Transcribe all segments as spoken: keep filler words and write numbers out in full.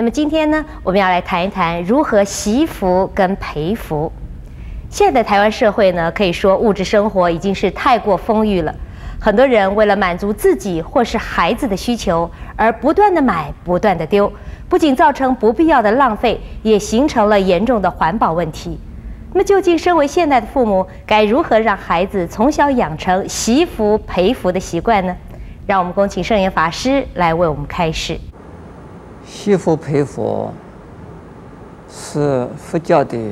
那么今天呢，我们要来谈一谈如何惜福跟培福。现在的台湾社会呢，可以说物质生活已经是太过丰裕了，很多人为了满足自己或是孩子的需求，而不断的买，不断的丢，不仅造成不必要的浪费，也形成了严重的环保问题。那么究竟身为现代的父母，该如何让孩子从小养成惜福培福的习惯呢？让我们恭请圣严法师来为我们开示。 惜福培福是佛教的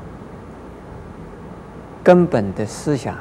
根本的思想，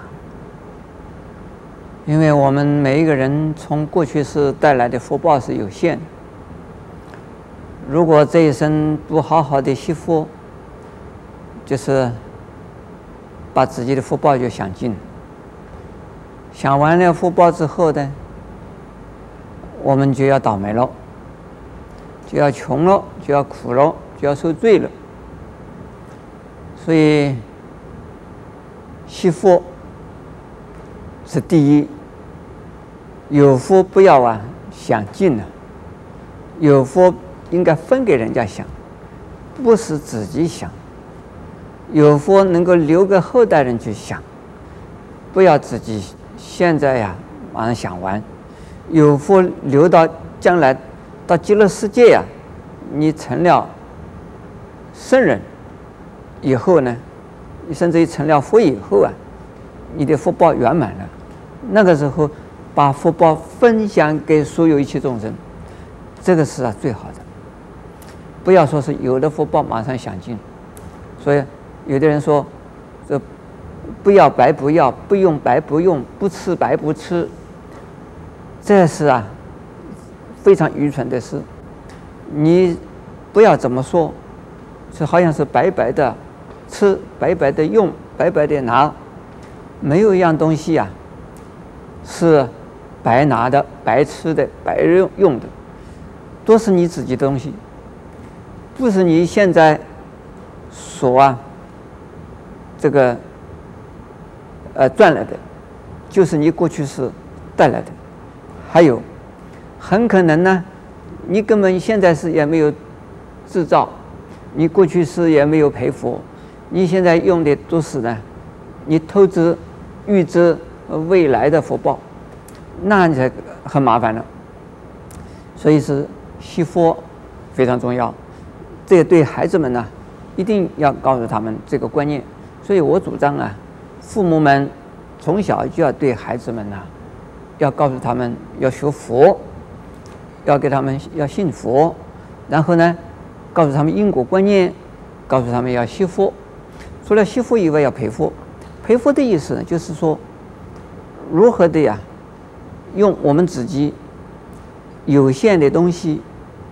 因为我们每一个人从过去世带来的福报是有限的，如果这一生不好好的惜福，就是把自己的福报就享尽，享完了福报之后呢，我们就要倒霉了，就要穷了，就要苦了，就要受罪了。所以惜福是第一，有福不要啊享尽了，有福应该分给人家享，不是自己享。有福能够留给后代人去享，不要自己现在呀马上享完。有福留到将来到极乐世界呀，你成了圣人以后呢，你甚至于成了佛以后啊，你的福报圆满了，那个时候把福报分享给所有一切众生，这个是啊最好的。不要说是有的福报马上享尽。所以有的人说，这不要白不要，不用白不用，不吃白不吃，这是啊非常愚蠢的事。你不要这么说，是好像是白白的吃，白白的用，白白的拿，没有一样东西啊是白拿的、白吃的、白用的，都是你自己的东西，不是你现在所啊这个呃赚来的，就是你过去是带来的。还有很可能呢，你根本现在是也没有制造，你过去是也没有培福，你现在用的都是呢你投资预支未来的福报，那才很麻烦了。所以是惜福非常重要，这也对孩子们呢一定要告诉他们这个观念。所以我主张啊，父母们从小就要对孩子们呢，要告诉他们要学佛，要给他们要信佛，然后呢，告诉他们因果观念，告诉他们要惜福。除了惜福以外，要培福。培福的意思呢，就是说，如何的呀，用我们自己有限的东西，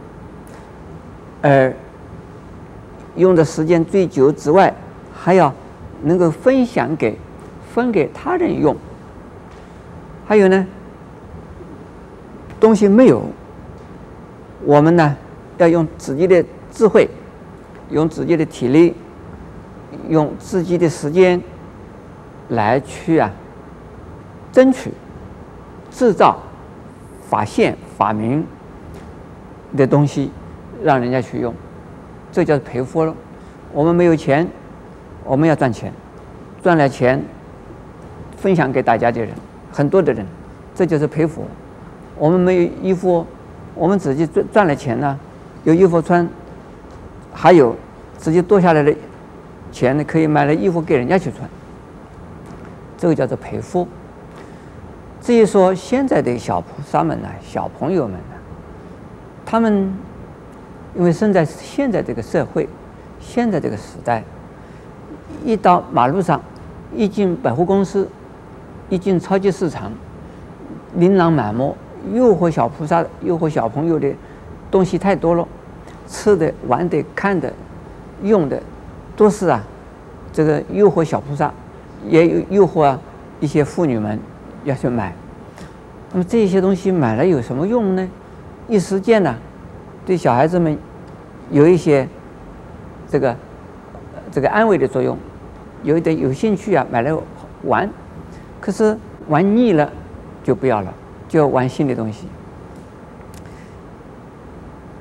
而用的时间最久之外，还要能够分享给分给他人用。还有呢，东西没有，我们呢要用自己的智慧，用自己的体力，用自己的时间来去啊争取制造发现发明的东西，让人家去用，这叫培福了。我们没有钱，我们要赚钱，赚了钱分享给大家的人，很多的人，这就是培福。我们没有衣服，我们自己赚赚了钱呢，有衣服穿，还有自己多下来的钱呢，可以买了衣服给人家去穿，这个叫做培福。至于说现在的小菩萨们呢，小朋友们呢，他们因为生在现在这个社会，现在这个时代，一到马路上，一进百货公司，一进超级市场，琳琅满目，诱惑小菩萨、诱惑小朋友的东西太多了，吃的、玩的、看的、用的，都是啊，这个诱惑小菩萨，也有诱惑啊一些妇女们要去买。那么这些东西买了有什么用呢？一时间呢，对小孩子们有一些这个这个安慰的作用，有一点有兴趣啊，买来玩，可是玩腻了就不要了，就要玩新的东西。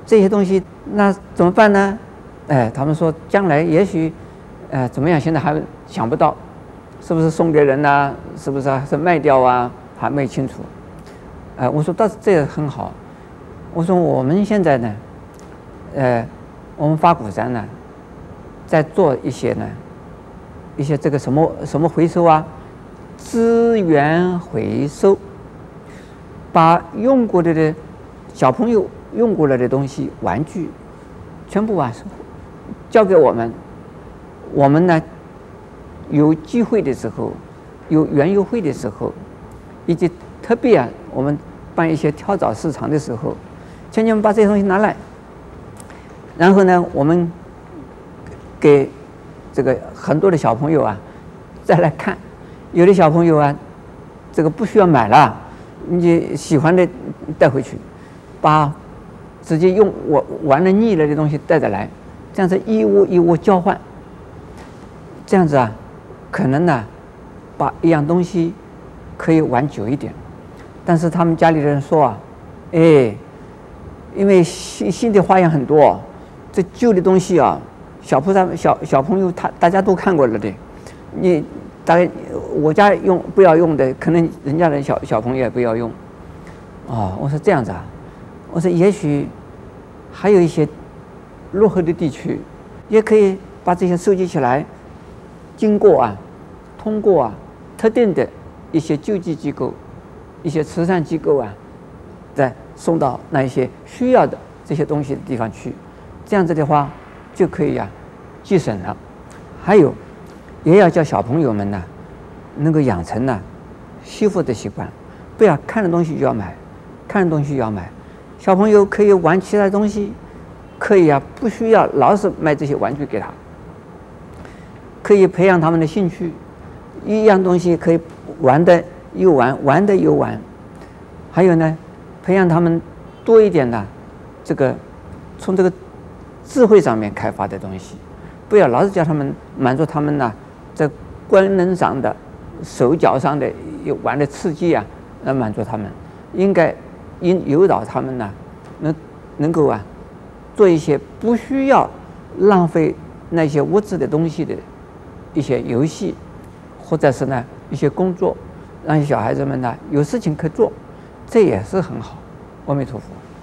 这些东西那怎么办呢？哎，他们说将来也许，呃，怎么样？现在还想不到，是不是送给人呐、啊？是不是还是卖掉啊？还没清楚。呃，我说倒是这也很好。我说我们现在呢，呃，我们法鼓山呢，在做一些呢，一些这个什么什么回收啊，资源回收，把用过的的小朋友用过了的东西、玩具，全部啊交给我们。我们呢，有机会的时候，有园游会的时候，以及特别啊，我们办一些跳蚤市场的时候，请你们把这些东西拿来，然后呢，我们给这个很多的小朋友啊再来看，有的小朋友啊，这个不需要买了，你喜欢的带回去，把直接用我玩的腻了的东西带着来，这样子一屋一屋交换，这样子啊，可能呢，把一样东西可以玩久一点。但是他们家里人说啊，哎，因为新新的花样很多，这旧的东西啊，小菩萨小小朋友他大家都看过了的，你大概我家用不要用的，可能人家的小小朋友也不要用。哦，我说这样子啊，我说也许还有一些落后的地区，也可以把这些收集起来，经过啊，通过啊特定的一些救济机构、一些慈善机构啊，再送到那一些需要的这些东西的地方去，这样子的话就可以啊节省了。还有，也要叫小朋友们呢，能够养成呢惜福的习惯，不要看的东西就要买，看的东西就要买。小朋友可以玩其他东西，可以啊，不需要老是买这些玩具给他，可以培养他们的兴趣。一样东西可以玩的又玩，玩的又玩。还有呢，培养他们多一点的这个从这个智慧上面开发的东西，不要老是叫他们满足他们呢在官能上的、手脚上的有玩的刺激啊，来满足他们。应该引诱导他们呢，能能够啊做一些不需要浪费那些物质的东西的一些游戏，或者是呢一些工作，让小孩子们呢有事情可做，这也是很好。阿弥陀佛。